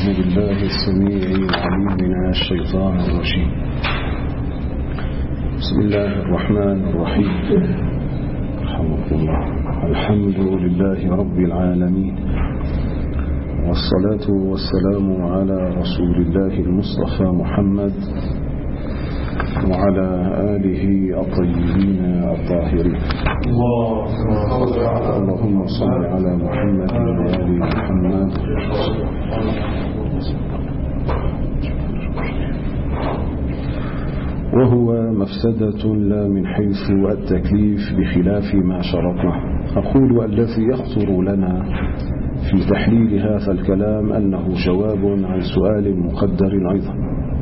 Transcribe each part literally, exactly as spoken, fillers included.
أعوذ بالله السميع العليم من الشيطان الرجيم. بسم الله الرحمن الرحيم. رحمكم الله. الحمد لله رب العالمين، والصلاة والسلام على رسول الله المصطفى محمد وعلى آله الطيبين الطاهرين. اللهم صل على محمد وآل محمد. وهو مفسدة لا من حيث التكليف بخلاف ما شرطنا. أقول الذي يخطر لنا في تحليل هذا الكلام أنه جواب عن سؤال مقدر أيضا.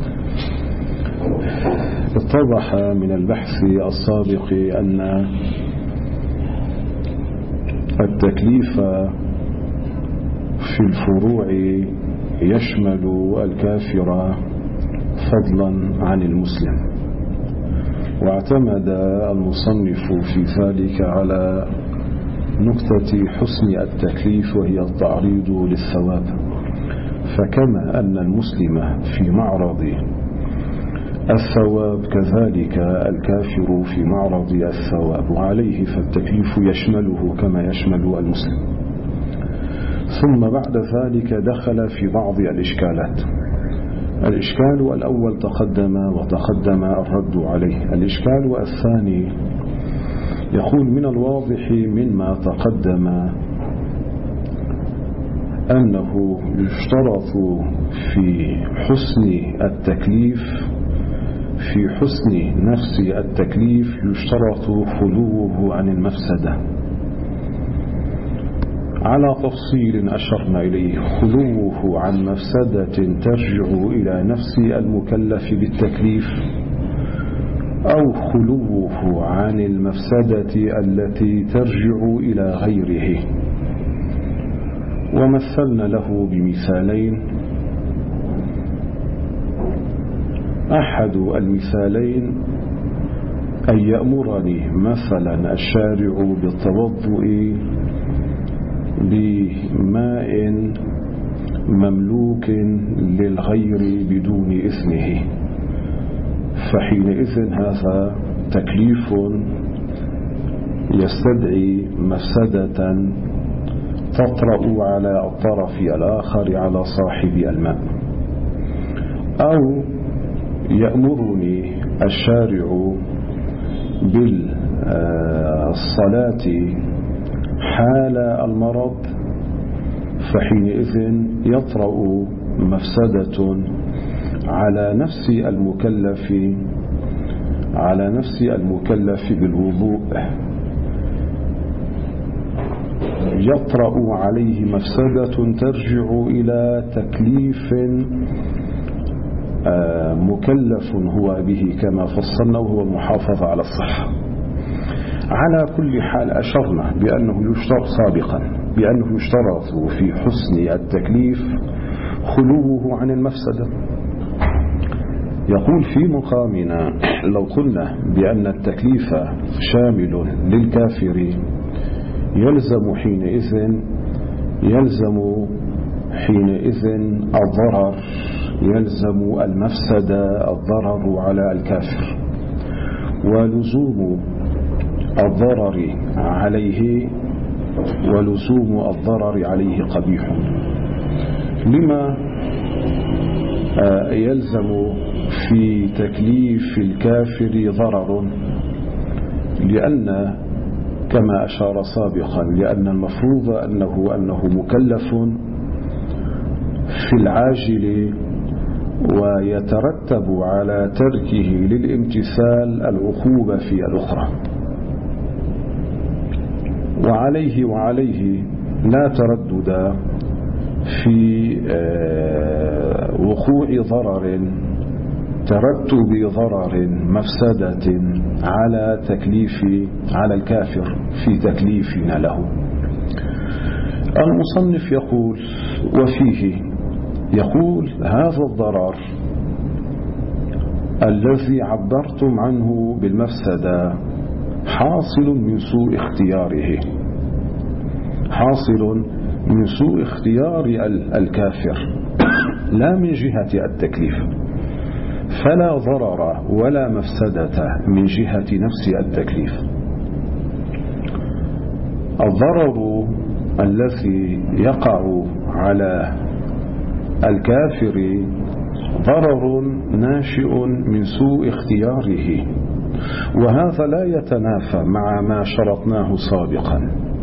اتضح من البحث السابق أن التكليف في الفروع يشمل الكافر فضلا عن المسلم، واعتمد المصنف في ذلك على نقطة حسن التكليف وهي التعريض للثواب. فكما أن المسلم في معرض الثواب كذلك الكافر في معرض الثواب، وعليه فالتكليف يشمله كما يشمل المسلم. ثم بعد ذلك دخل في بعض الإشكالات. الإشكال الأول تقدم وتقدم الرد عليه. الإشكال الثاني يقول من الواضح مما تقدم أنه يشترط في حسن التكليف في حسن نفس التكليف يشترط خلوه عن المفسدة على تفصيل أشرنا إليه. خلوه عن مفسدة ترجع إلى نفس المكلف بالتكليف، أو خلوه عن المفسدة التي ترجع إلى غيره. ومثلنا له بمثالين. أحد المثالين أن يأمرني مثلا الشارع بالتوضؤ بماء مملوك للغير بدون إذنه، فحينئذ هذا تكليف يستدعي مفسدة تطرأ على الطرف الآخر على صاحب الماء. أو يأمرني الشارع بالصلاة حال المرض، فحينئذ يطرأ مفسدة على نفس المكلف على نفس المكلف بالوضوء، يطرأ عليه مفسدة ترجع إلى تكليف مكلف هو به كما فصلنا، وهو المحافظة على الصحة. على كل حال أشرنا بأنه يشترط سابقا بأنه يشترط في حسن التكليف خلوه عن المفسدة. يقول في مقامنا لو قلنا بأن التكليف شامل للكافر يلزم حينئذ يلزم حينئذ الضرر يلزم المفسدة الضرر على الكافر، ولزوم الضرر عليه ولزوم الضرر عليه قبيح. لما يلزم في تكليف الكافر ضرر؟ لأن كما أشار سابقا لأن المفروض أنه, أنه مكلف في العاجل، ويترتب على تركه للامتثال العقوبة في الأخرى. وعليه وعليه لا تردد في وقوع ضرر ترتب ضرر مفسدة على تكليف على الكافر في تكليفنا له. المصنف يقول وفيه يقول هذا الضرر الذي عبرتم عنه بالمفسدة حاصل من سوء اختياره حاصل من سوء اختيار الكافر لا من جهة التكليف، فلا ضرر ولا مفسدة من جهة نفس التكليف. الضرر الذي يقع على الكافر ضرر ناشئ من سوء اختياره، وهذا لا يتنافى مع ما شرطناه سابقا.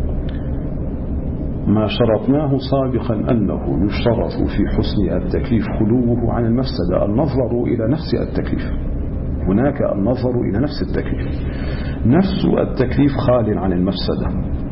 ما شرطناه سابقا أنه يشترط في حسن التكليف خلوه عن المفسدة، النظر إلى نفس التكليف. هناك النظر إلى نفس التكليف، نفس التكليف خال عن المفسدة.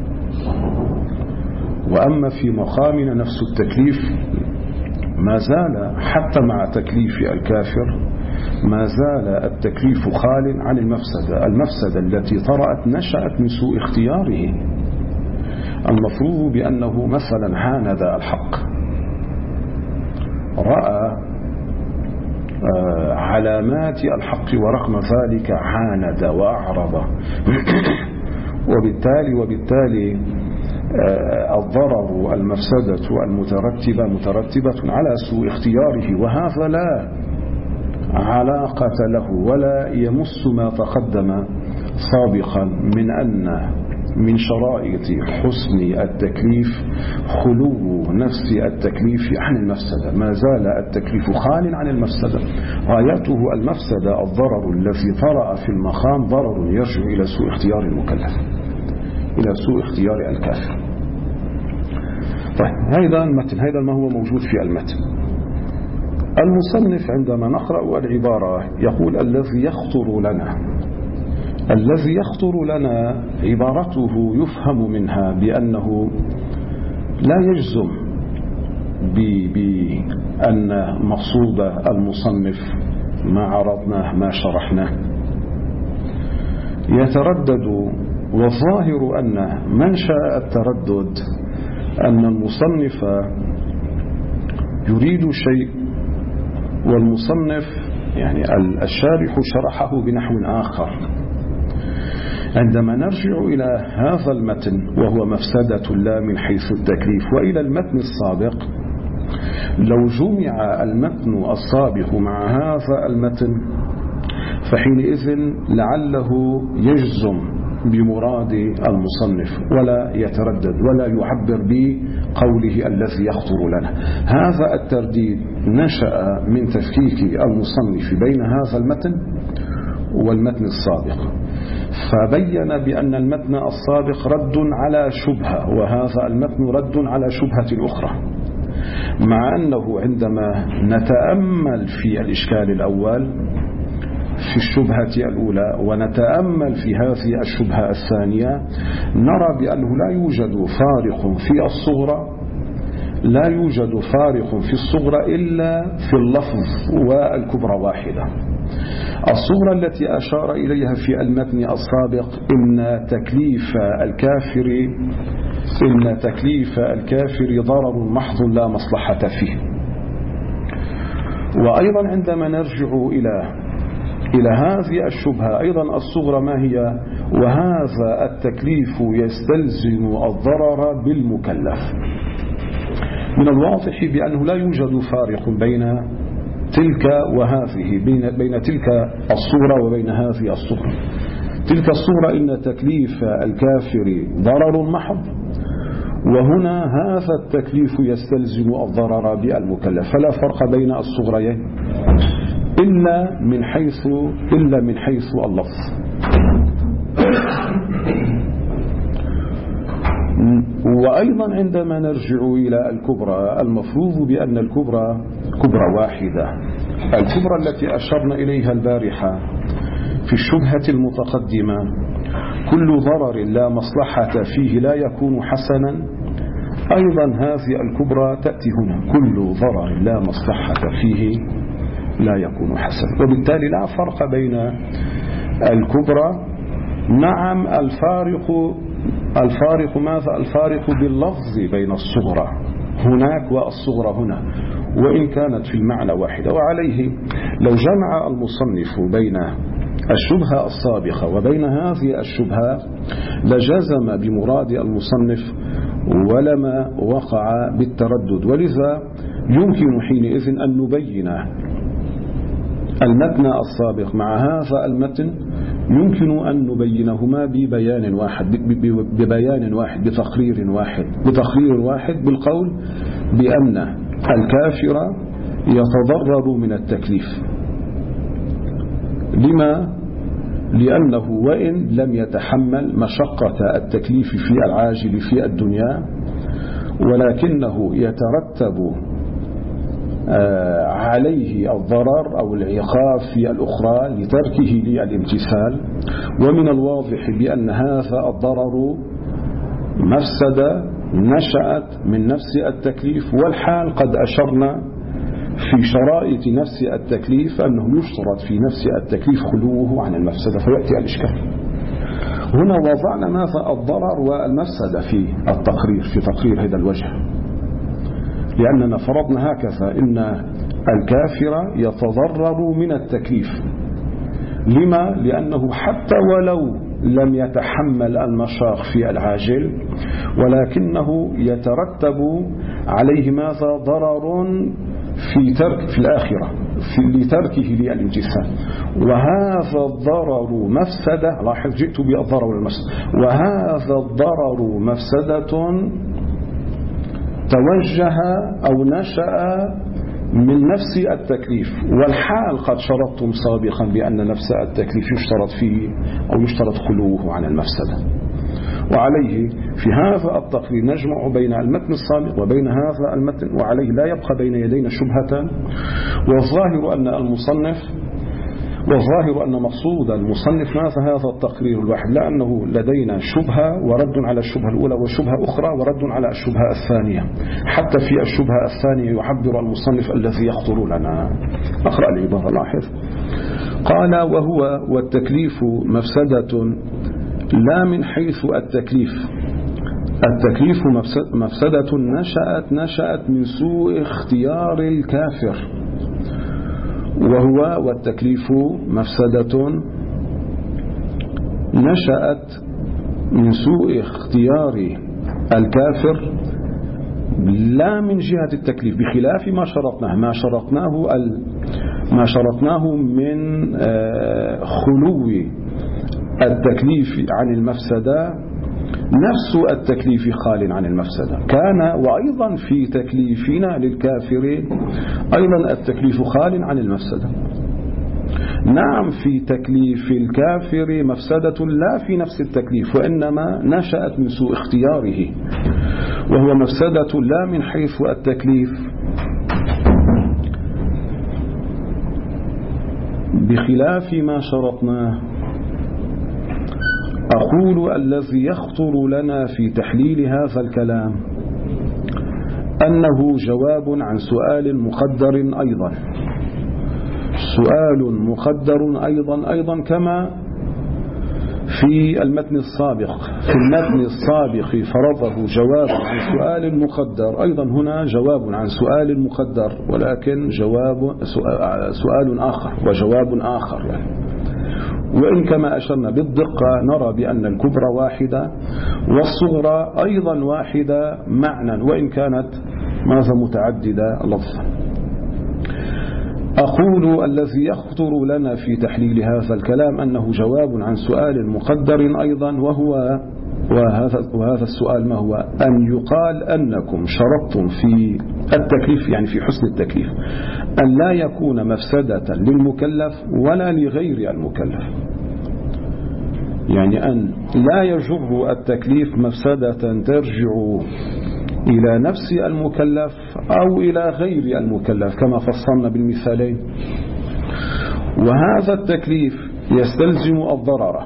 وأما في مقامنا نفس التكليف ما زال حتى مع تكليف الكافر ما زال التكليف خال عن المفسدة. المفسدة التي طرأت نشأت من سوء اختياره. المفروض بأنه مثلا عاند الحق، رأى علامات الحق ورغم ذلك عاند وأعرض، وبالتالي وبالتالي الضرر المفسدة المترتبة مترتبة على سوء اختياره، وهذا لا علاقة له ولا يمس ما تقدم سابقا من أن من شرائط حسن التكليف خلو نفس التكليف عن المفسدة. ما زال التكليف خال عن المفسدة، غايته المفسدة. الضرر الذي طرأ في المقام ضرر يرجع إلى سوء اختيار المكلف، إلى سوء اختيار الكافر. طيب، هذا المتن، هذا ما هو موجود في المتن. المصنف عندما نقرأ العبارة يقول الذي يخطر لنا، الذي يخطر لنا عبارته يفهم منها بأنه لا يجزم بأن مقصود المصنف ما عرضناه ما شرحناه، يتردد. والظاهر أن منشأ التردد أن المصنف يريد شيء والمصنف يعني الشارح شرحه بنحو آخر. عندما نرجع إلى هذا المتن وهو مفسدة لا من حيث التكليف وإلى المتن السابق، لو جمع المتن السابق مع هذا المتن فحينئذ لعله يجزم بمراد المصنف ولا يتردد ولا يعبر بقوله الذي يخطر لنا. هذا الترديد نشأ من تفكيك المصنف بين هذا المتن والمتن السابق، فبين بأن المتن السابق رد على شبهة وهذا المتن رد على شبهة أخرى، مع أنه عندما نتأمل في الإشكال الأول في الشبهة الأولى ونتأمل في هذه الشبهة الثانية نرى بأنه لا يوجد فارق في الصغرى، لا يوجد فارق في الصغرى إلا في اللفظ، والكبرى واحدة. الصغرى التي أشار إليها في المتن السابق إن تكليف الكافر إن تكليف الكافر ضرر محض لا مصلحة فيه. وأيضا عندما نرجع إلى إلى هذه الشبهة أيضا الصغرى ما هي؟ وهذا التكليف يستلزم الضرر بالمكلف. من الواضح بأنه لا يوجد فارق بين تلك وهذه، بين, بين تلك الصورة وبين هذه الصورة. تلك الصورة إن تكليف الكافر ضرر محض، وهنا هذا التكليف يستلزم الضرر بالمكلف، فلا فرق بين الصغريين إلا من حيث إلا من حيث اللفظ. وأيضا عندما نرجع إلى الكبرى المفروض بأن الكبرى كبرى واحدة، الكبرى التي أشرنا إليها البارحة في الشبهة المتقدمة، كل ضرر لا مصلحة فيه لا يكون حسنا. أيضا هذه الكبرى تأتي هنا، كل ضرر لا مصلحة فيه لا يكون حسنا، وبالتالي لا فرق بين الكبرى. نعم الفارق الفارق ماذا؟ الفارق باللفظ بين الصغرى هناك والصغرى هنا، وإن كانت في المعنى واحدة. وعليه لو جمع المصنف بين الشبهة السابقة وبين هذه الشبهة لجزم بمراد المصنف ولما وقع بالتردد. ولذا يمكن حينئذ أن نبين المتن السابق مع هذا المتن، يمكن أن نبينهما ببيان واحد ببيان واحد بتقرير واحد بتقرير واحد بالقول بأن الكافر يتضرر من التكليف. لما؟ لأنه وإن لم يتحمل مشقة التكليف في العاجل في الدنيا، ولكنه يترتب عليه الضرر أو العقاب في الأخرى لتركه للامتثال. ومن الواضح بأن هذا الضرر مفسدة نشأت من نفس التكليف، والحال قد أشرنا في شرائط نفس التكليف أنه يشترط في نفس التكليف خلوه عن المفسدة، فيأتي الإشكال. هنا وضعنا ماذا الضرر والمفسدة في التقرير في تقرير هذا الوجه، لأننا فرضنا هكذا إن الكافر يتضرر من التكليف. لما؟ لأنه حتى ولو لم يتحمل المشاق في العاجل، ولكنه يترتب عليه ماذا ضرر في ترك في الآخرة في لتركه للامتثال، وهذا الضرر مفسدة. لاحظ جئت بالضرر والمفسدة، وهذا الضرر مفسدة توجه أو نشأ من نفس التكليف، والحال قد شرطتم سابقا بأن نفس التكليف يشترط فيه أو يشترط خلوه عن المفسدة. وعليه في هذا التقرير نجمع بين المتن السابق وبين هذا المتن، وعليه لا يبقى بين يدينا شبهة. والظاهر أن المصنف والظاهر أن مقصود المصنف ماذا هذا التقرير الواحد، لأنه لدينا شبهة ورد على الشبهة الأولى وشبهة أخرى ورد على الشبهة الثانية. حتى في الشبهة الثانية يعبر المصنف الذي يخطر لنا. أقرأ العبارة. لاحظ قال: وهو والتكليف مفسدة لا من حيث التكليف. التكليف مفسدة نشأت نشأت من سوء اختيار الكافر. وهو والتكليف مفسدة نشأت من سوء اختيار الكافر لا من جهة التكليف، بخلاف ما شرطناه ما شرطناه ما شرطناه من خلو التكليف عن المفسدة. نفس التكليف خال عن المفسدة كان، وأيضا في تكليفنا للكافرين أيضا التكليف خال عن المفسدة. نعم في تكليف الكافر مفسدة لا في نفس التكليف، وإنما نشأت من سوء اختياره، وهو مفسدة لا من حيث التكليف، بخلاف ما شرطناه. أقول الذي يخطر لنا في تحليل هذا الكلام أنه جواب عن سؤال مقدر أيضا سؤال مقدر أيضا أيضا كما في المتن السابق. في المتن السابق فرضه جواب عن سؤال مقدر، أيضا هنا جواب عن سؤال مقدر، ولكن جواب سؤال آخر وجواب آخر يعني. وإن كما أشرنا بالدقة نرى بأن الكبرى واحدة والصغرى أيضا واحدة معنى، وإن كانت ماذا متعددة لفظا. أقول الذي يخطر لنا في تحليل هذا الكلام أنه جواب عن سؤال مقدر أيضا، وهو وهذا, وهذا السؤال ما هو؟ أن يقال أنكم شرطتم في التكليف، يعني في حسن التكليف، أن لا يكون مفسدة للمكلف ولا لغير المكلف، يعني أن لا يجر التكليف مفسدة ترجع إلى نفس المكلف أو إلى غير المكلف كما فصلنا بالمثالين. وهذا التكليف يستلزم الضرر،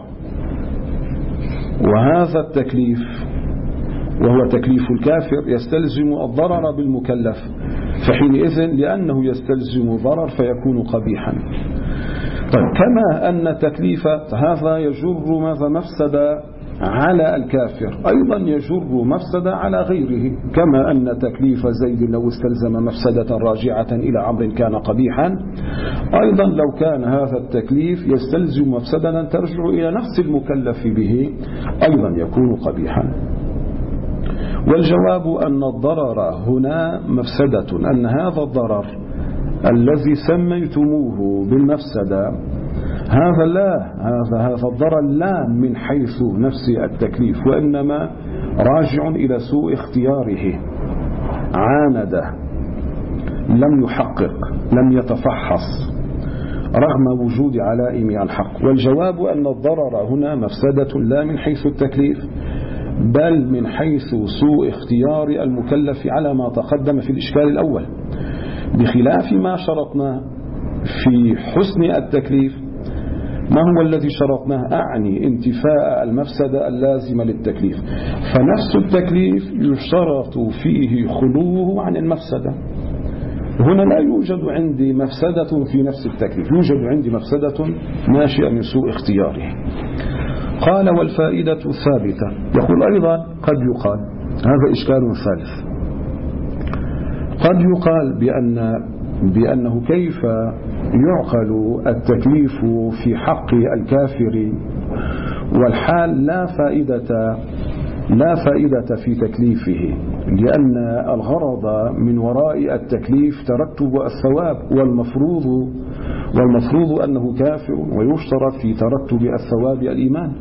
وهذا التكليف وهو تكليف الكافر يستلزم الضرر بالمكلف، فحينئذ لأنه يستلزم ضرر فيكون قبيحا. طيب كما أن تكليف هذا يجر ماذا مفسدة على الكافر، أيضا يجر مفسدة على غيره، كما أن تكليف زيد لو استلزم مفسدة راجعة إلى أمر كان قبيحا، أيضا لو كان هذا التكليف يستلزم مفسدة ترجع إلى نفس المكلف به أيضا يكون قبيحا. والجواب أن الضرر هنا مفسدة، أن هذا الضرر الذي سميتموه بالمفسدة هذا لا هذا هذا الضرر لا من حيث نفس التكليف، وإنما راجع إلى سوء اختياره، عاند، لم يحقق، لم يتفحص رغم وجود علائم الحق. والجواب أن الضرر هنا مفسدة لا من حيث التكليف بل من حيث سوء اختيار المكلف على ما تقدم في الإشكال الأول، بخلاف ما شرطنا في حسن التكليف. ما هو الذي شرطناه؟ أعني انتفاء المفسدة اللازمة للتكليف، فنفس التكليف يشترط فيه خلوه عن المفسدة. هنا لا يوجد عندي مفسدة في نفس التكليف، يوجد عندي مفسدة ناشئة من سوء اختياره. قال والفائدة ثابتة. يقول أيضا قد يقال، هذا إشكال ثالث، قد يقال بأن بأنه كيف يعقل التكليف في حق الكافر والحال لا فائدة لا فائدة في تكليفه، لأن الغرض من وراء التكليف ترتب الثواب، والمفروض والمفروض أنه كافر، ويشترط في ترتب الثواب الإيمان،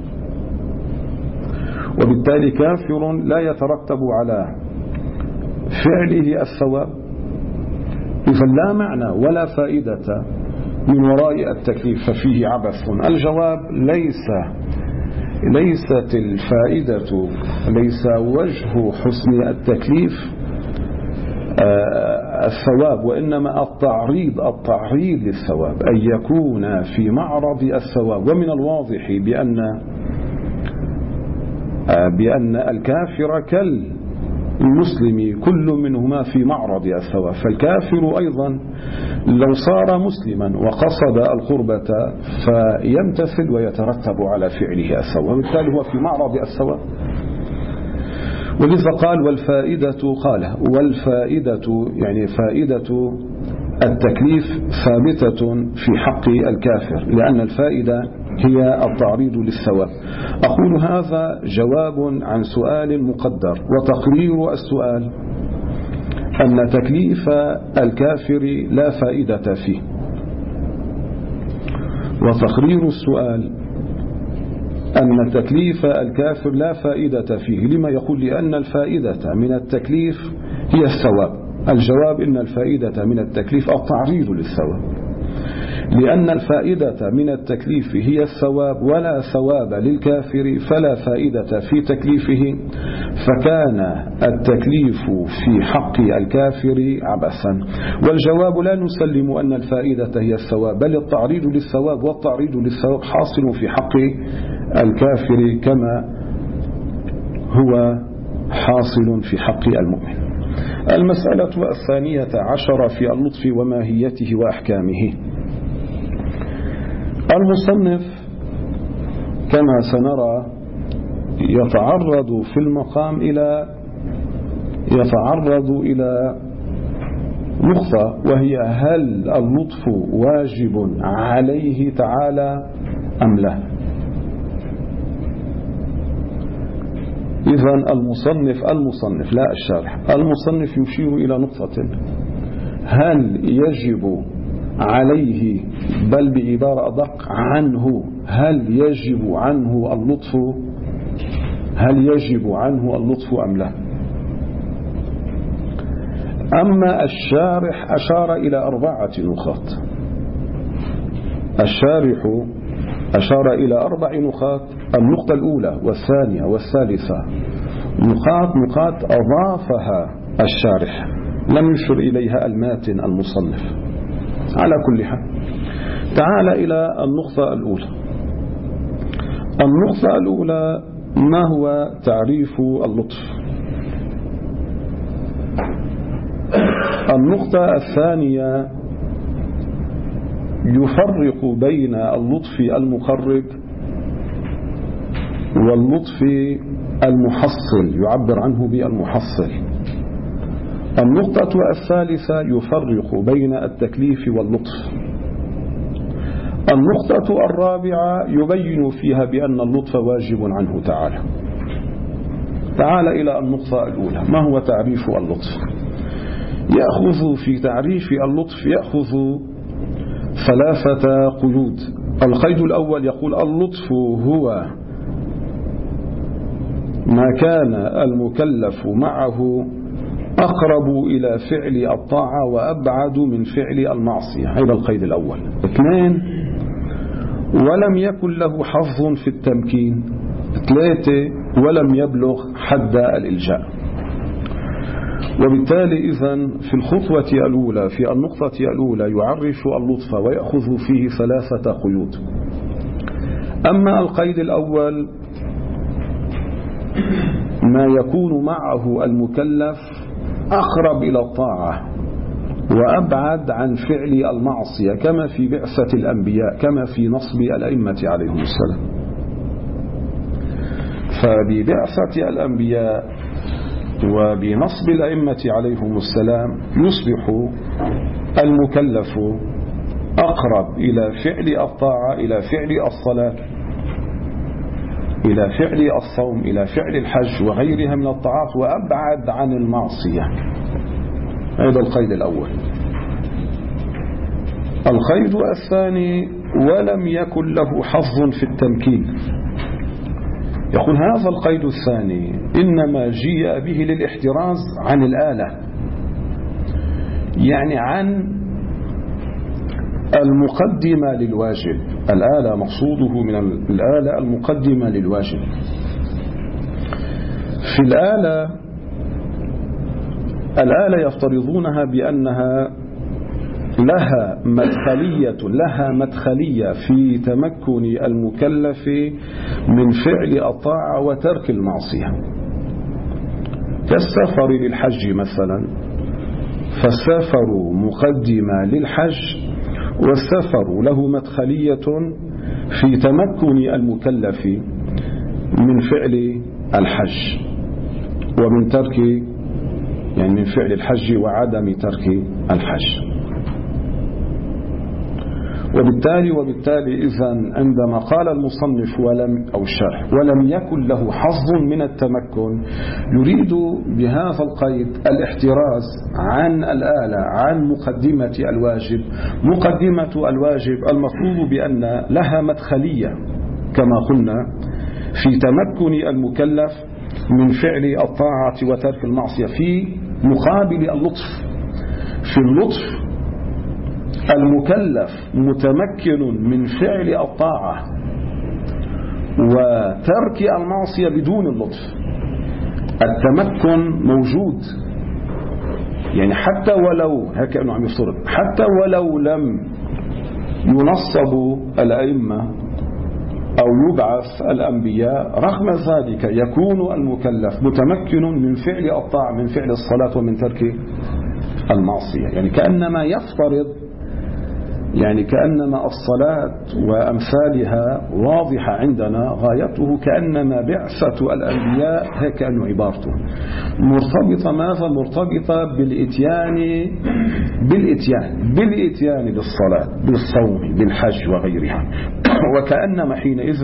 وبالتالي كافر لا يترتب على فعله الثواب. إذا لا معنى ولا فائدة من وراء التكليف ففيه عبث. الجواب ليس ليست الفائدة ليس وجه حسن التكليف الثواب، وإنما التعريض التعريض للثواب، أن يكون في معرض الثواب. ومن الواضح بأن بأن الكافر كالمسلم كل منهما في معرض الثواب، فالكافر أيضا لو صار مسلما وقصد القربة فيمتثل ويترتب على فعله الثواب، وبالتالي هو في معرض الثواب. ولذا قال والفائدة قال والفائدة يعني فائدة التكليف ثابتة في حق الكافر، لأن الفائدة هي التعريض للثواب. أقول هذا جواب عن سؤال مقدر، وتقرير السؤال أن تكليف الكافر لا فائدة فيه، وتقرير السؤال أن تكليف الكافر لا فائدة فيه. لما يقول؟ لأن الفائدة من التكليف هي الثواب. الجواب إن الفائدة من التكليف التعريض للثواب، لأن الفائدة من التكليف هي الثواب، ولا ثواب للكافر فلا فائدة في تكليفه، فكان التكليف في حق الكافر عبثا. والجواب لا نسلم أن الفائدة هي الثواب، بل التعريض للثواب، والتعريض للثواب حاصل في حق الكافر كما هو حاصل في حق المؤمن. المسألة الثانية عشر في اللطف وماهيته وأحكامه. المصنف كما سنرى يتعرض في المقام إلى يتعرض إلى نقطة، وهي هل اللطف واجب عليه تعالى أم لا؟ إذن المصنف المصنف لا الشارح المصنف يشير إلى نقطة، هل يجب عليه، بل بعبارة أدق عنه، هل يجب عنه اللطف هل يجب عنه اللطف أم لا؟ أما الشارح أشار إلى أربعة نقاط. الشارح أشار إلى أربع نقاط. النقطة الأولى والثانية والثالثة نقاط نقاط أضافها الشارح، لم يشر إليها الماتن المصنف. على كل حال تعال إلى النقطة الأولى. النقطة الأولى ما هو تعريف اللطف؟ النقطة الثانية يفرق بين اللطف المقرب واللطف المحصل، يعبر عنه بالمحصل. النقطة الثالثة يفرق بين التكليف واللطف. النقطة الرابعة يبين فيها بأن اللطف واجب عنه تعالى. تعال إلى النقطة الأولى. ما هو تعريف اللطف؟ يأخذ في تعريف اللطف يأخذ ثلاثة قيود. القيد الأول يقول اللطف هو ما كان المكلف معه أقرب إلى فعل الطاعة وأبعد من فعل المعصية. هذا القيد الأول. اثنين، ولم يكن له حظ في التمكين. ثلاثة، ولم يبلغ حد الإلجاء. وبالتالي إذن في الخطوة الأولى في النقطة الأولى يعرف اللطف ويأخذ فيه ثلاثة قيود. أما القيد الأول ما يكون معه المكلف أقرب إلى الطاعة وأبعد عن فعل المعصية كما في بعثة الأنبياء كما في نصب الأئمة عليهم السلام. فببعثة الأنبياء وبنصب الأئمة عليهم السلام يصبح المكلف أقرب إلى فعل الطاعة إلى فعل الصلاة إلى فعل الصوم إلى فعل الحج وغيرها من الطاعات وأبعد عن المعصية. هذا القيد الأول. القيد الثاني ولم يكن له حظ في التمكين. يقول هذا القيد الثاني إنما جيء به للاحتراز عن الآلة، يعني عن المقدمة للواجب. الآلة مقصوده من الآلة المقدمة للواجب. في الآلة الآلة يفترضونها بأنها لها مدخلية لها مدخلية في تمكن المكلف من فعل الطاعة وترك المعصية، كالسفر للحج مثلا، فالسفر مقدمة للحج والسفر له مدخلية في تمكن المكلف من فعل الحج ومن ترك يعني من فعل الحج وعدم ترك الحج. وبالتالي وبالتالي إذن عندما قال المصنف ولم أو الشرح ولم يكن له حظ من التمكن يريد بهذا القيد الاحتراز عن الآلة عن مقدمة الواجب. مقدمة الواجب المفروض بأن لها مدخلية كما قلنا في تمكن المكلف من فعل الطاعة وترك المعصية في مقابل اللطف. في اللطف المكلف متمكن من فعل الطاعة وترك المعصية بدون اللطف. التمكن موجود، يعني حتى ولو هكذا عم يفترض حتى ولو لم ينصب الأئمة أو يبعث الأنبياء رغم ذلك يكون المكلف متمكن من فعل الطاعة من فعل الصلاة ومن ترك المعصية. يعني كأنما يفترض يعني كأنما الصلاة وأمثالها واضحة عندنا غايته كأنما بعثة الأنبياء هكذا عبارته مرتبطة ماذا؟ مرتبطة بالإتيان بالإتيان بالإتيان بالصلاة بالصوم بالحج وغيرها. وكأنما حينئذ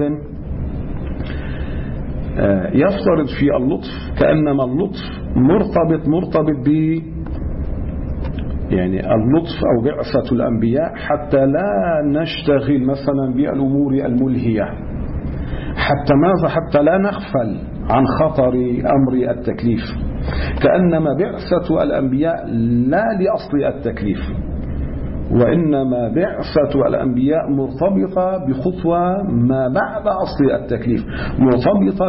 يفترض في اللطف كأنما اللطف مرتبط مرتبط ب يعني اللطف أو بعثة الأنبياء حتى لا نشتغل مثلا بالأمور الملهية، حتى ماذا؟ حتى لا نغفل عن خطر أمر التكليف. كأنما بعثة الأنبياء لا لأصل التكليف، وإنما بعثة الأنبياء مرتبطة بخطوة ما بعد أصل التكليف، مرتبطة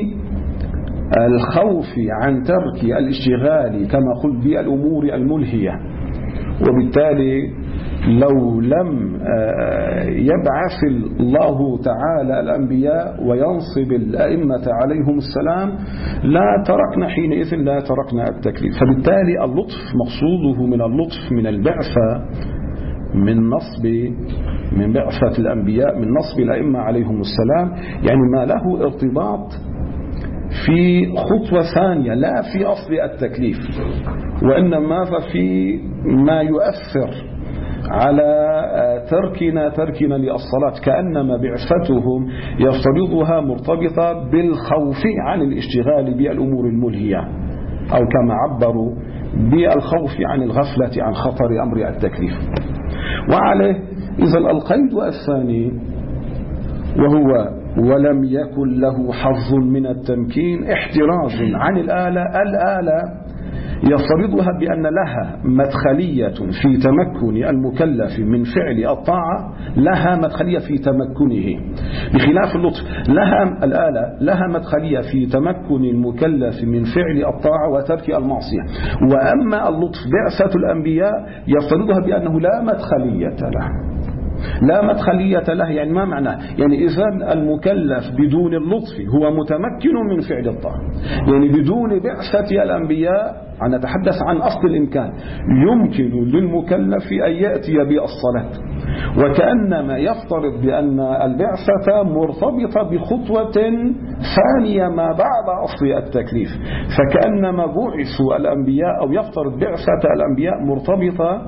بالخوف عن ترك الاشتغال كما قلت بالأمور الملهية. وبالتالي لو لم يبعث الله تعالى الأنبياء وينصب الأئمة عليهم السلام لا تركنا حينئذ لا تركنا التكليف. فبالتالي اللطف مقصوده من اللطف من البعثة من نصب من بعثة الأنبياء من نصب الأئمة عليهم السلام، يعني ما له ارتباط في خطوة ثانية لا في أصل التكليف، وإنما ماذا في ما يؤثر على تركنا تركنا للصلاة، كأنما بعثتهم يفترضها مرتبطة بالخوف عن الاشتغال بالأمور الملهية، أو كما عبروا بالخوف عن الغفلة عن خطر أمر التكليف. وعليه إذا القيد الثاني وهو ولم يكن له حظ من التمكين احتراز عن الآلة. الآلة يفترضها بأن لها مدخلية في تمكن المكلف من فعل الطاعة، لها مدخلية في تمكنه، بخلاف اللطف لها الآلة لها مدخلية في تمكن المكلف من فعل الطاعة وترك المعصية. وأما اللطف بعثة الأنبياء يفترضها بأنه لا مدخلية له، لا مدخلية له. يعني ما معناه؟ يعني إذا المكلف بدون اللطف هو متمكن من فعل الطاعة، يعني بدون بعثة الأنبياء، أنا أتحدث عن أصل الإمكان، يمكن للمكلف أن يأتي بالصلاة، وكأنما يفترض بأن البعثة مرتبطة بخطوة ثانية ما بعد أصل التكليف، فكأنما بعثوا الأنبياء أو يفترض بعثة الأنبياء مرتبطة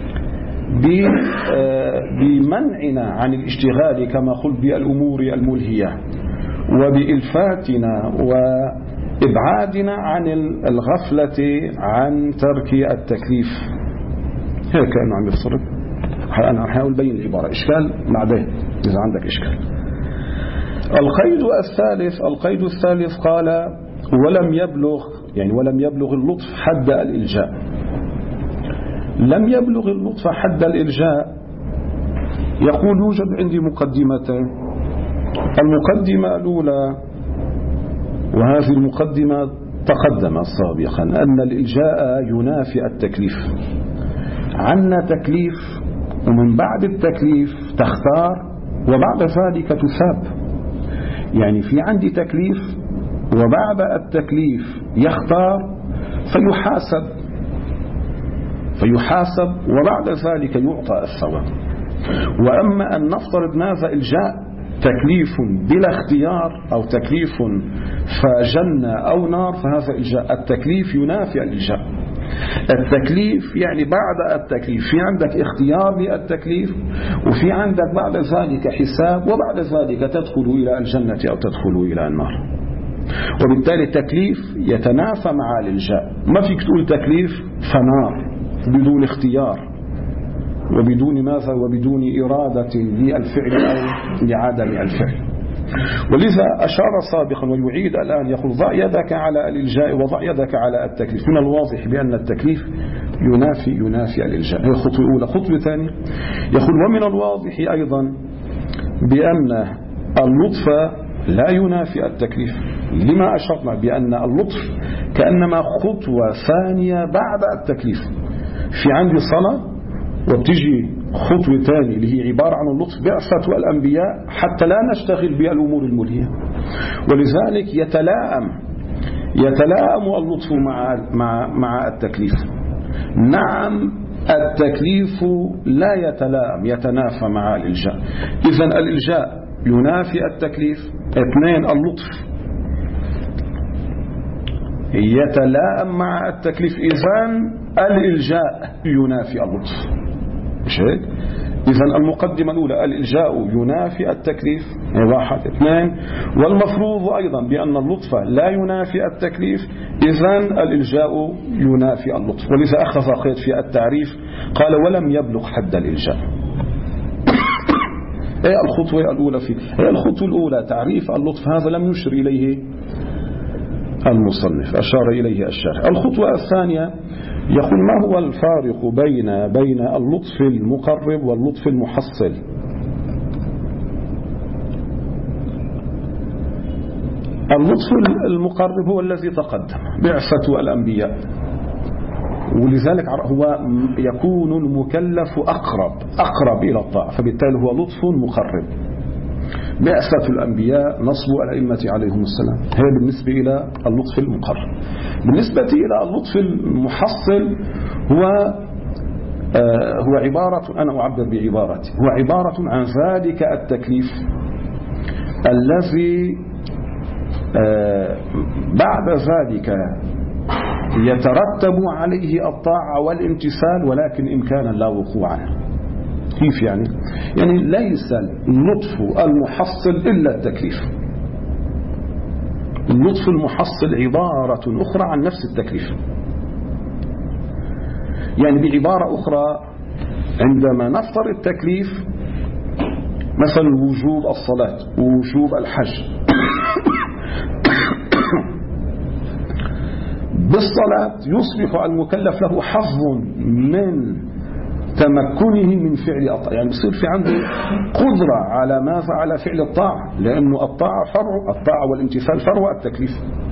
بمنعنا عن الاشتغال كما قلت بالأمور الملهية، وبإلفاتنا وإبعادنا عن الغفلة عن ترك التكليف. هيك كأنه عم يفسر. أنا أحاول أبين العبارة، إشكال بعدين إذا عندك إشكال. القيد الثالث القيد الثالث قال ولم يبلغ، يعني ولم يبلغ اللطف حد الإلجاء. لم يبلغ اللطف حد الإلجاء، يقول يوجد عندي مقدمتين. المقدمة الأولى، وهذه المقدمة تقدم سابقا، أن الإلجاء ينافي التكليف. عنا تكليف ومن بعد التكليف تختار وبعد ذلك تثاب. يعني في عندي تكليف وبعد التكليف يختار فيحاسب فيحاسب وبعد ذلك يعطى الثواب. وأما أن نفترض ماذا إلجاء تكليف بلا اختيار أو تكليف فجنة أو نار، فهذا إلجاء. التكليف ينافي الإلجاء. التكليف يعني بعد التكليف في عندك اختيار للتكليف، وفي عندك بعد ذلك حساب، وبعد ذلك تدخل إلى الجنة أو تدخل إلى النار. وبالتالي التكليف يتنافى مع الإلجاء. ما فيك تقول تكليف فنار بدون اختيار وبدون ماذا وبدون إرادة للفعل أو لعدم الفعل. ولذا أشار سابقا ويعيد الآن، يقول ضع يدك على الإلجاء وضع يدك على التكليف. من الواضح بأن التكليف ينافي ينافي الإلجاء. هي خطوة أولى. خطوة ثانية يقول ومن الواضح أيضا بأن اللطف لا ينافي التكليف. لما أشرنا بأن اللطف كأنما خطوة ثانية بعد التكليف. في عندي صلاة وبتجي خطوة ثانية اللي هي عبارة عن اللطف بعثة الأنبياء حتى لا نشتغل بالأمور الملهية. ولذلك يتلائم يتلائم اللطف مع مع مع التكليف. نعم التكليف لا يتلائم، يتنافى مع الإلجاء. إذن الإلجاء ينافي التكليف. اثنين اللطف يتلائم مع التكليف. إذن الإلجاء ينافي اللطف، مش هيك؟ إذن المقدمة الأولى الإلجاء ينافي التكليف، واحد. اثنين والمفروض أيضا بأن اللطف لا ينافي التكليف، إذن الإلجاء ينافي اللطف. ولذا أخذ قيد في التعريف قال ولم يبلغ حد الإلجاء. هي الخطوة الأولى في هي الخطوة الأولى تعريف اللطف، هذا لم يشر إليه المصنف، أشار إليه الشارح. الخطوة الثانية يقول ما هو الفارق بين بين اللطف المقرب واللطف المحصل. اللطف المقرب هو الذي تقدم بعثة الأنبياء، ولذلك هو يكون المكلف أقرب أقرب إلى الطاعة، فبالتالي هو لطف مقرب. بعثة الأنبياء نصب الأئمة عليهم السلام، هي بالنسبة إلى اللطف المقرب. بالنسبة إلى اللطف المحصل هو آه هو عبارة، أنا أعبر بعبارتي، هو عبارة عن ذلك التكليف الذي آه بعد ذلك يترتب عليه الطاعة والامتثال ولكن إمكانا لا وقوعا. كيف يعني؟ يعني ليس اللطف المحصل إلا التكليف. اللطف المحصل عبارة أخرى عن نفس التكليف. يعني بعبارة أخرى، عندما نفطر التكليف مثلا وجوب الصلاة ووجوب الحج، بالصلاة يصبح المكلف له حظ من تمكنه من فعل الطاعة، يعني يصير في عنده قدرة على ماذا؟ على فعل الطاعة، لأنه الطاعة فرع، الطاعة والامتثال فرع التكليف.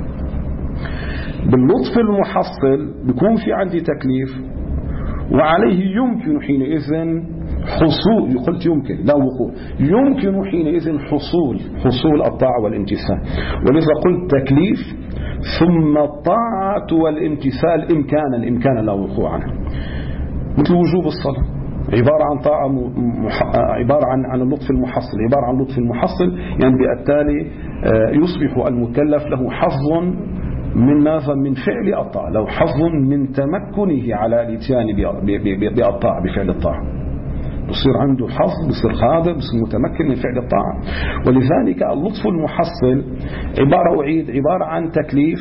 باللطف المحصل بيكون في عندي تكليف وعليه يمكن حينئذ حصول، قلت يمكن لا وقوع، يمكن حينئذ حصول حصول الطاعة والامتثال. ولذا قلت تكليف ثم الطاعة والامتثال إمكانا إمكانا لا وقوع عنه. مثل وجوب الصلاة عبارة عن طاعة مح... عبارة عن عن اللطف المحصل، عبارة عن لطف المحصل، يعني بالتالي يصبح المكلف له حظ من ماذا؟ من فعل الطاعة، له حظ من تمكنه على الاتيان بالطاعة، بفعل الطاعة، بصير عنده حظ، بصير قادر، بصير متمكن من فعل الطاعة. ولذلك اللطف المحصل عبارة أعيد عبارة عن تكليف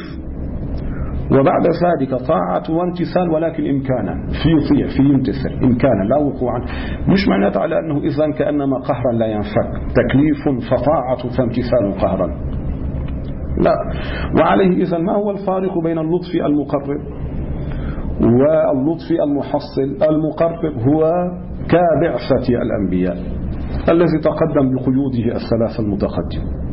وبعد ذلك طاعة وامتثال، ولكن إمكانا، في يطيع في يمتثل إمكانا لا وقوعا. مش معناته على أنه إذن كأنما قهرا لا ينفك، تكليف فطاعة فامتثال قهرا، لا. وعليه إذن ما هو الفارق بين اللطف المقرب واللطف المحصل؟ المقرب هو كبعثة الأنبياء الذي تقدم بقيوده الثلاثة المتقدمة،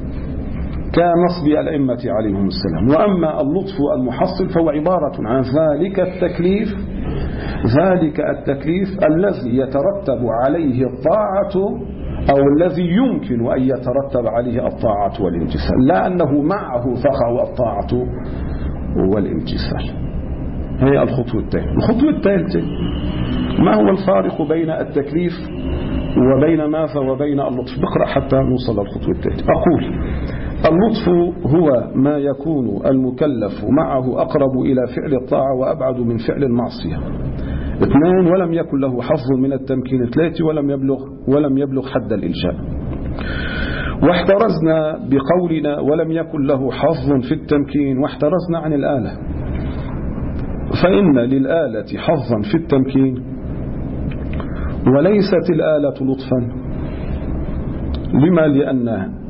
كنصب الأئمة عليهم السلام. وأما اللطف المحصل فهو عبارة عن ذلك التكليف ذلك التكليف الذي يترتب عليه الطاعة أو الذي يمكن أن يترتب عليه الطاعة والامتثال، لا أنه معه تقع الطاعة والامتثال. هي الخطوة الثالثة. الخطوة الثالثة ما هو الفارق بين التكليف وبين ماذا وبين اللطف؟ بقرأ حتى نوصل للخطوة الثالثة. أقول اللطف هو ما يكون المكلف معه أقرب إلى فعل الطاعة وأبعد من فعل المعصية. اثنين، ولم يكن له حظ من التمكين. ثلاثة، ولم يبلغ ولم يبلغ حد الإلجاء. واحترزنا بقولنا ولم يكن له حظ في التمكين، واحترزنا عن الآلة، فإن للآلة حظا في التمكين وليست الآلة لطفا. لما؟ لأن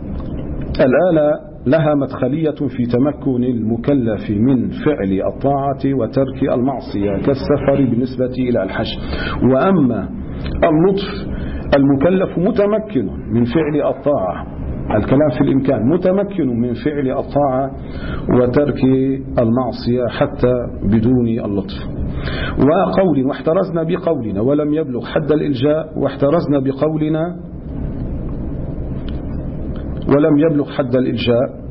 الآلة لها مدخلية في تمكن المكلف من فعل الطاعة وترك المعصية كالسفر بالنسبة إلى الحج. وأما اللطف المكلف متمكن من فعل الطاعة، الكلام في الإمكان، متمكن من فعل الطاعة وترك المعصية حتى بدون اللطف. وقول واحترزنا بقولنا ولم يبلغ حد الإلجاء، واحترزنا بقولنا ولم يبلغ حد الإلجاء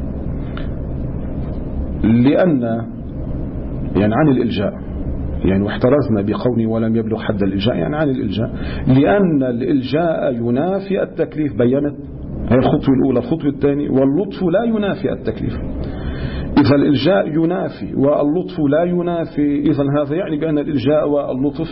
لأن يعني عن الإلجاء، يعني واحترزنا بقولي ولم يبلغ حد الإلجاء يعني عن الإلجاء، لأن الإلجاء ينافي التكليف. بيّنت هي الخطوة الأولى. الخطوة الثانية واللطف لا ينافي التكليف. إذا الإلجاء ينافي واللطف لا ينافي، إذا هذا يعني بأن الإلجاء واللطف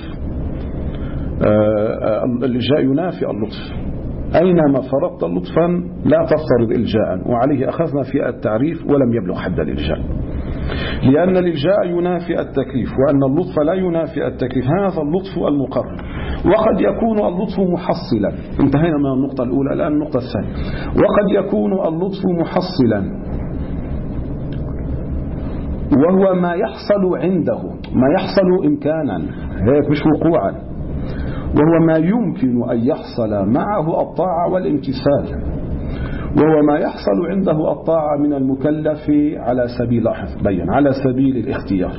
آه الإلجاء ينافي اللطف. أينما فرضت لطفا لا تفترض إلجاء، وعليه أخذنا في التعريف ولم يبلغ حد الإلجاء، لأن الإلجاء ينافي التكليف وأن اللطف لا ينافي التكليف. هذا اللطف المقرر. وقد يكون اللطف محصلا. انتهينا من النقطة الأولى، الآن النقطة الثانية. وقد يكون اللطف محصلا وهو ما يحصل عنده، ما يحصل إمكانا هيك مش وقوعا، وهو ما يمكن أن يحصل معه الطاعة والامتثال، وهو ما يحصل عنده الطاعة من المكلف على سبيل لاحظ بيان على سبيل الاختيار،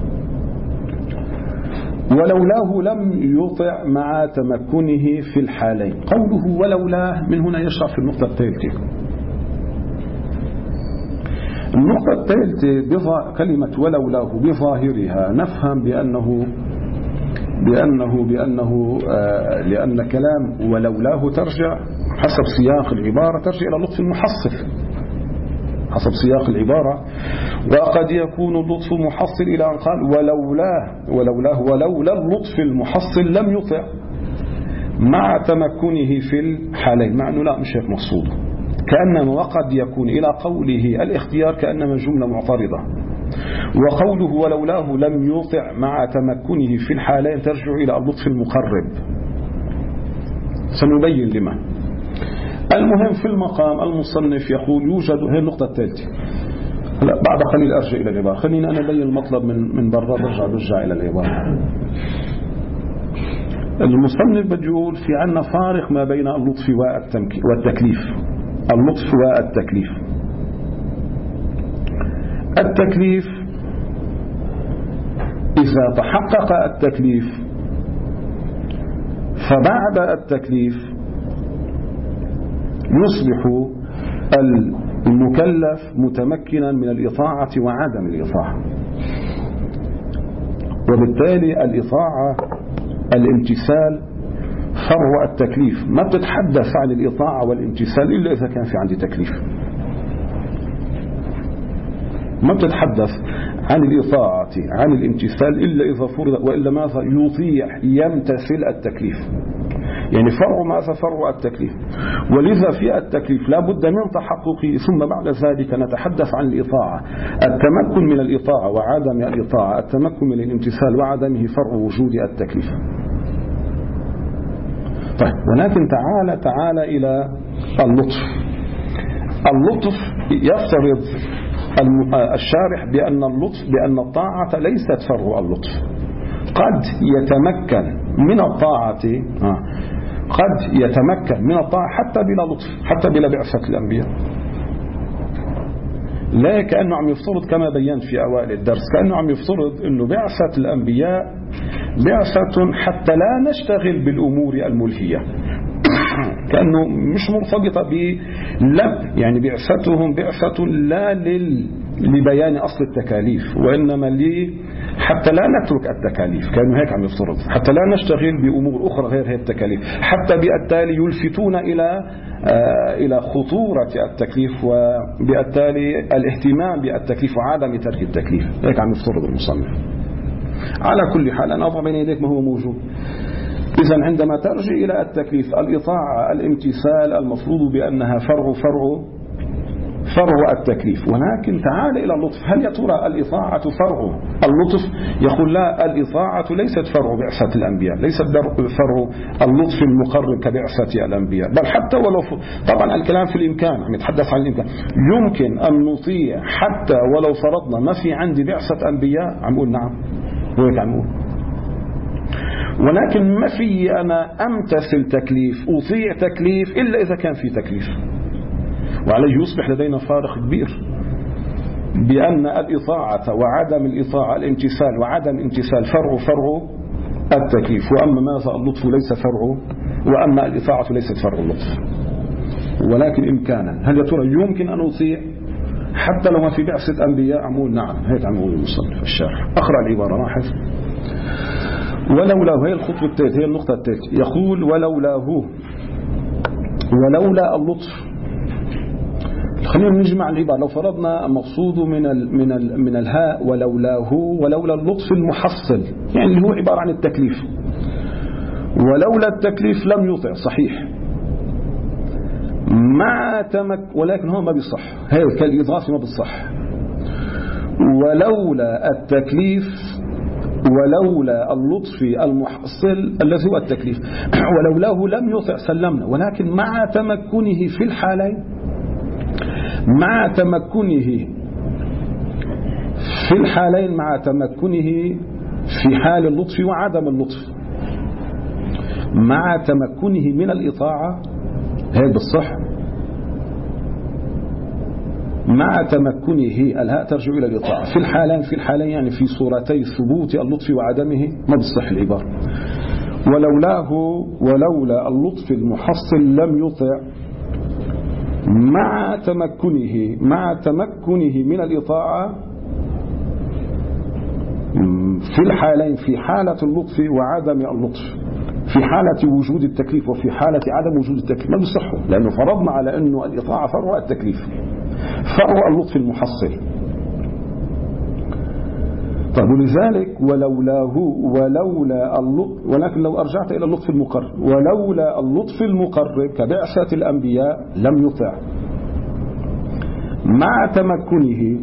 ولولاه لم يطع مع تمكنه في الحالين. قوله ولولاه من هنا يشرع في النقطة الثالثة. النقطة الثالثة كلمة ولولاه بظاهرها نفهم بأنه بأنه بأنه آه لأن كلام ولولاه ترجع حسب سياق العبارة ترجع إلى اللطف المحصل حسب سياق العبارة. وقد يكون اللطف محصل إلى أن قال ولولاه ولولاه ولولا اللطف المحصل لم يطع. مع تمكنه في الحالين، مع أنه لا مش هيك مقصود، كأنما وقد يكون إلى قوله الاختيار كأنما جملة معترضة، وقوله ولولاه لم يطع مع تمكنه في الحالين ترجع إلى اللطف المقرب. سنبين لما. المهم في المقام المصنف يقول يوجد، هي النقطة الثالثة. لا بعد قليل أرجع إلى العبارة، خلينا أنا أبين المطلب من من برا برجع برجع إلى العبارة. المصنف بده يقول في عنا فارق ما بين اللطف والتكليف. اللطف والتكليف. التكليف إذا تحقق التكليف فبعد التكليف يصبح المكلف متمكنا من الإطاعة وعدم الإطاعة، وبالتالي الإطاعة الامتثال فرع التكليف. ما بتتحدث عن الإطاعة والامتثال إلا إذا كان في عندي تكليف. ما بتتحدث عن الإطاعة عن الامتثال إلا إذا فرض، وإلا ماذا يطيع يمتثل التكليف، يعني فرع ماذا فرع التكليف. ولذا في التكليف لا بد من تحققه، ثم بعد ذلك نتحدث عن الإطاعة. التمكن من الإطاعة وعدم الإطاعة، التمكن من الامتثال وعدمه فرع وجود التكليف. طيب ولكن تعال تعال إلى اللطف. اللطف يفترض الشارح بأن اللطف بأن الطاعة ليست فرع اللطف. قد يتمكن من الطاعة قد يتمكن من الطاعة حتى بلا لطف، حتى بلا بعثة الأنبياء. لا كأنه عم يفترض كما بيّنت في أوائل الدرس، كأنه عم يفترض أنه بعثة الأنبياء بعثة حتى لا نشتغل بالأمور الملهية، كأنه مش مرتبطة بلب، يعني بعثتهم بعثة لا لل... لبيان أصل التكاليف، وإنما لي حتى لا نترك التكاليف. كانوا هيك عم يفترض حتى لا نشتغل بأمور أخرى غير هذه التكاليف، حتى بالتالي يلفتون إلى آه إلى خطورة التكليف، وبالتالي الاهتمام بالتكليف وعدم ترك التكليف. هيك عم يفترض المصنف. على كل حال أنا أضع بين يديك ما هو موجود. إذن عندما ترجع إلى التكليف الإطاعة الامتثال المفروض بأنها فرع فرع فرع التكليف. ولكن تعال إلى اللطف، هل يا ترى الإطاعة فرع اللطف؟ يقول لا، الإطاعة ليست فرع بعثة الأنبياء، ليست فرع اللطف المقرب كبعثة الأنبياء، بل حتى ولو ف... طبعا الكلام في الإمكان، عم يتحدث عن الإمكان. يمكن أن نطيع حتى ولو فرضنا ما في عندي بعثة أنبياء. عم أقول نعم، هيك عم أقول. ولكن ما في أنا أمتثل تكليف أطيع تكليف إلا إذا كان في تكليف. وعليه يصبح لدينا فارق كبير بأن الإطاعة وعدم الإطاعة، الامتثال وعدم الامتثال فرع فرع التكليف، وأما ماذا اللطف ليس فرع، وأما الإطاعة ليست فرع اللطف. ولكن إمكانا، هل يا ترى يمكن أن أطيع حتى لو ما في بعثة أنبياء؟ عمول نعم، هيك عمول المصنف الشارح. أقرأ العبارة لاحظ. ولولاه، هي الخطوة الثالثة، هي النقطة الثالثة. يقول ولولاه، ولولا اللطف. خلينا نجمع العبارة. لو فرضنا المقصود من ال من ال من الهاء ولولاه ولولا اللطف المحصل، يعني اللي هو عبارة عن التكليف. ولولا التكليف لم يطع، صحيح، مع تمك، ولكن هو ما بيصح، هي كالإضافة ما بيصح. ولولا التكليف ولولا اللطف المحصل الذي هو التكليف، ولولاه لم يطع سلمنا. ولكن مع تمكنه في الحالين، مع تمكنه في الحالين مع تمكنه في حال اللطف وعدم اللطف، مع تمكنه من الإطاعة، هي بالصح، مع تمكنه، الهاء ترجع إلى الإطاعة في الحالين، في الحالين يعني في صورتي ثبوت اللطف وعدمه ما بالصح العبارة. ولولاه ولولا اللطف المحصل لم يطع مع تمكنه مع تمكنه من الإطاعة في الحالين، في حالة اللطف وعدم اللطف، في حالة وجود التكليف وفي حالة عدم وجود التكليف ما بيصحوا، لأنه فرضنا على أنه الإطاعة فرع التكليف، فرع اللطف المحصل. طيب ولذلك ولولاه ولولا اللطف، ولكن لو أرجعت إلى اللطف المقرب، ولولا اللطف المقرب كبعثة الأنبياء لم يطع مع تمكنه،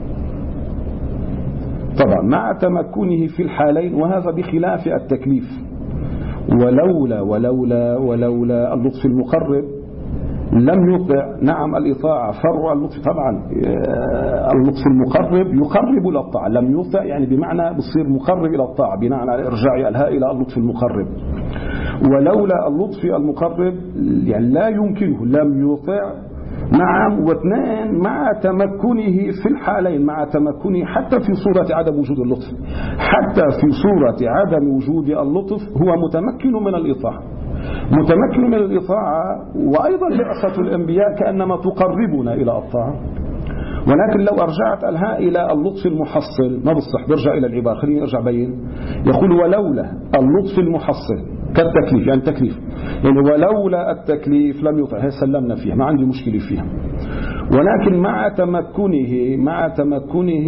طبعا مع تمكنه في الحالين، وهذا بخلاف التكليف. ولولا ولولا ولولا اللطف المقرب لم يطع. نعم الإطاعة فرع اللطف، طبعا اللطف المقرب يقرب إلى الطاعة، لم يطع يعني بمعنى بصير مقرب إلى الطاعة بناء على إرجاع الهاء إلى اللطف المقرب. ولولا اللطف المقرب يعني لا يمكنه، لم يطع. نعم، واثنين مع تمكنه في الحالين، مع تمكنه حتى في صورة عدم وجود اللطف، حتى في صورة عدم وجود اللطف هو متمكن من الإطاعة، متمكن من الإطاعة. وأيضا بعثة الأنبياء كأنما تقربنا إلى الطاعة. ولكن لو أرجعت الهاء إلى اللطف المحصل ما بصح، برجع إلى العبارة، خليني أرجع بين. يقول ولولا اللطف المحصل كالتكليف، يعني التكليف يعني ولولا التكليف لم يطع، هي سلمنا فيها، ما عندي مشكلة فيها. ولكن مع تمكنه مع تمكنه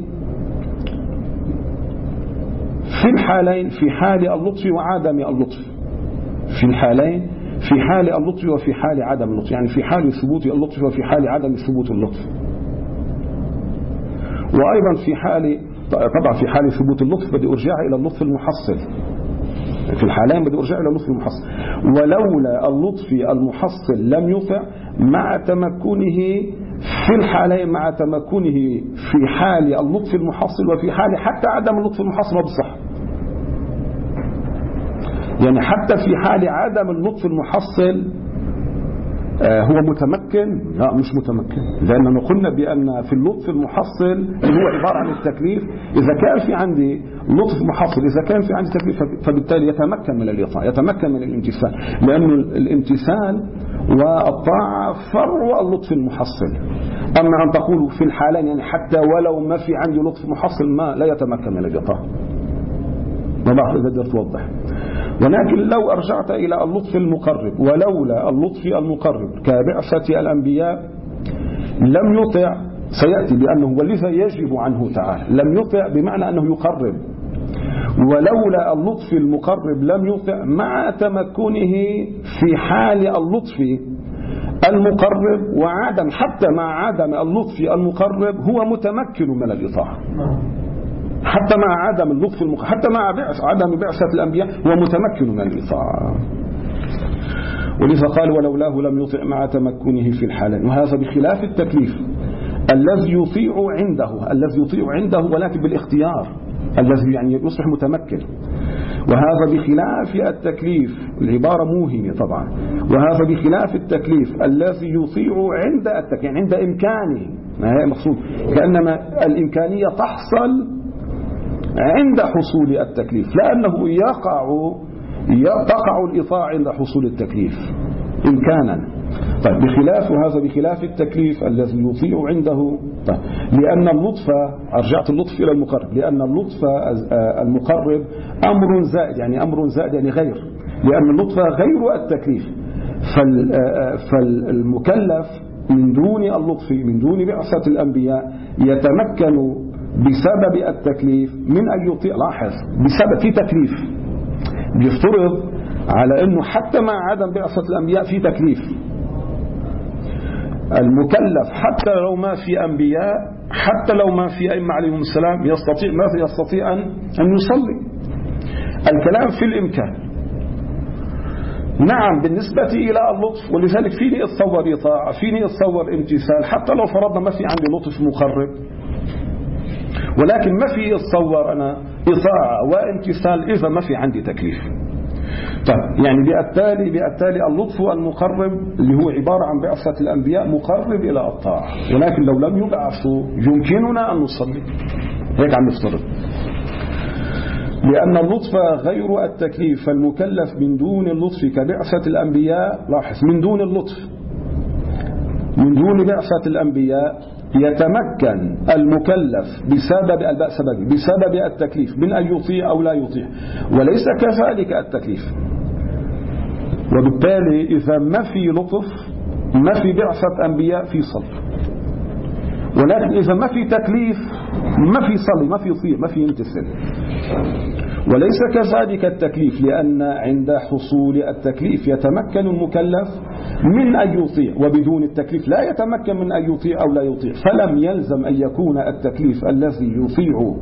في الحالين، في حال اللطف وعدم اللطف، في الحالين في حال اللطف وفي حال عدم اللطف، يعني في حال ثبوت اللطف وفي حال عدم ثبوت اللطف. وأيضا في حال، طبعا في حال ثبوت اللطف بدي أرجع إلى اللطف المحصل، في الحالين بدي أرجع إلى اللطف المحصل. ولولا اللطف المحصل لم يطع مع تمكنه في الحالين، مع تمكنه في حال اللطف المحصل وفي حال حتى عدم اللطف المحصل بصح، يعني حتى في حال عدم اللطف المحصل هو متمكن؟ لا مش متمكن، لأننا قلنا بأن في اللطف المحصل اللي هو عبارة عن التكليف، إذا كان في عندي لطف محصل، إذا كان في عندي تكليف فبالتالي يتمكن من الإطاعة، يتمكن من الامتثال، لأن الامتثال والطاعة فرع اللطف المحصل. أما أن تقول في الحالين يعني حتى ولو ما في عندي لطف محصل ما لا يتمكن من الإطاعة، ما بعرف إذا قدرت أوضح. ولكن لو أرجعت إلى اللطف المقرب، ولولا اللطف المقرب كبعثة الأنبياء لم يطع، سيأتي بأنه ولذا يجب عنه تعالى، لم يطع بمعنى أنه يقرب. ولولا اللطف المقرب لم يطع مع تمكنه في حال اللطف المقرب وعدم، حتى مع عدم اللطف المقرب هو متمكن من الإطاعة، حتى مع عدم اللطف المقرب، حتى مع بعث عدم بعثة الأنبياء هو متمكن من الإطاعة. ولذا قال ولولاه لم يطع مع تمكنه في الحالين. وهذا بخلاف التكليف الذي يطيع عنده، الذي يطيع عنده ولكن بالاختيار، الذي يعني يصبح متمكن. وهذا بخلاف التكليف، العبارة موهمة طبعا. وهذا بخلاف التكليف الذي يطيع عند التكليف، يعني عند إمكانه، ما هي مقصود، كأنما الإمكانية تحصل عند حصول التكليف، لأنه يقع تقع الإطاعة عند حصول التكليف إمكانا. طيب بخلاف هذا بخلاف التكليف الذي يطيع عنده. طيب لأن اللطف، أرجعت اللطف إلى المقرب، لأن اللطف المقرب أمر زائد، يعني أمر زائد يعني غير، لأن اللطف غير التكليف. فالمكلف من دون اللطف، من دون بعثة الأنبياء يتمكن بسبب التكليف من أن يطيع. لاحظ بسبب في تكليف، بيفترض على أنه حتى مع عدم بعثة الأنبياء في تكليف، المكلف حتى لو ما في أنبياء، حتى لو ما في أئمة عليهم السلام يستطيع، ماذا يستطيع أن أن يصلي. الكلام في الإمكان. نعم بالنسبة إلى اللطف، ولذلك فيني أتصور إطاعة، فيني أتصور امتثال، حتى لو فرضنا ما في عندي لطف مقرب، ولكن ما في أتصور أنا إطاعة وامتثال إذا ما في عندي تكليف. طيب يعني بالتالي بالتالي اللطف المقرب اللي هو عبارة عن بعثة الأنبياء مقرب إلى الطاعة، ولكن لو لم يبعثوا يمكننا أن نصلي، هيك عم نفترض. لأن اللطف غير التكليف، فالمكلف من دون اللطف كبعثة الأنبياء، لاحظ من دون اللطف، من دون بعثة الأنبياء يتمكن المكلف بسبب الباء سبب بسبب التكليف من أن يطيع أو لا يطيع، وليس كذلك التكليف. وبالتالي إذا ما في لطف، ما في بعثة أنبياء في صلب، ولكن إذا ما في تكليف ما في صلي، ما في يطيع، ما في يمتثل. وليس كذلك التكليف، لأن عند حصول التكليف يتمكن المكلف من أن يطيع، وبدون التكليف لا يتمكن من أن يطيع أو لا يطيع. فلم يلزم أن يكون التكليف الذي يطيع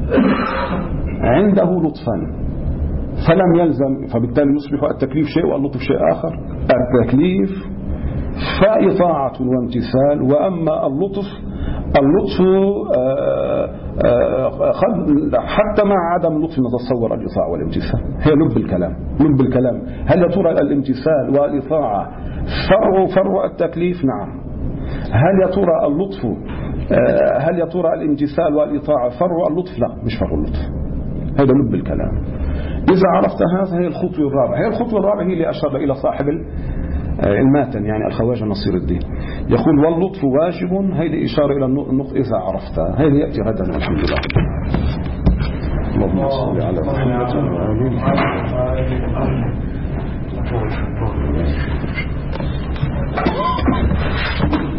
عنده لطفا، فلم يلزم، فبالتالي يصبح التكليف شيء واللطف شيء آخر. التكليف فإطاعة وامتثال، وأما اللطف اللطف آآ آآ حتى مع عدم اللطف نتصور الإطاعة والامتثال. هي لب الكلام، لب الكلام. هل يا ترى الامتثال والإطاعة فرع فرع التكليف؟ نعم. هل يا ترى اللطف هل يا ترى الامتثال والإطاعة فرع اللطف؟ لا، مش فرع اللطف. هذا لب الكلام. إذا عرفت هذا، هي الخطوة الرابعة. هي الخطوة الرابعة هي اللي أشار إلى صاحب الماتن يعني الخواجة نصير الدين، يقول واللطف واجب. هذه إشارة إلى النطق إذا عرفتها. هذه يأتي غدا الحمد لله. اللهم صل على محمد.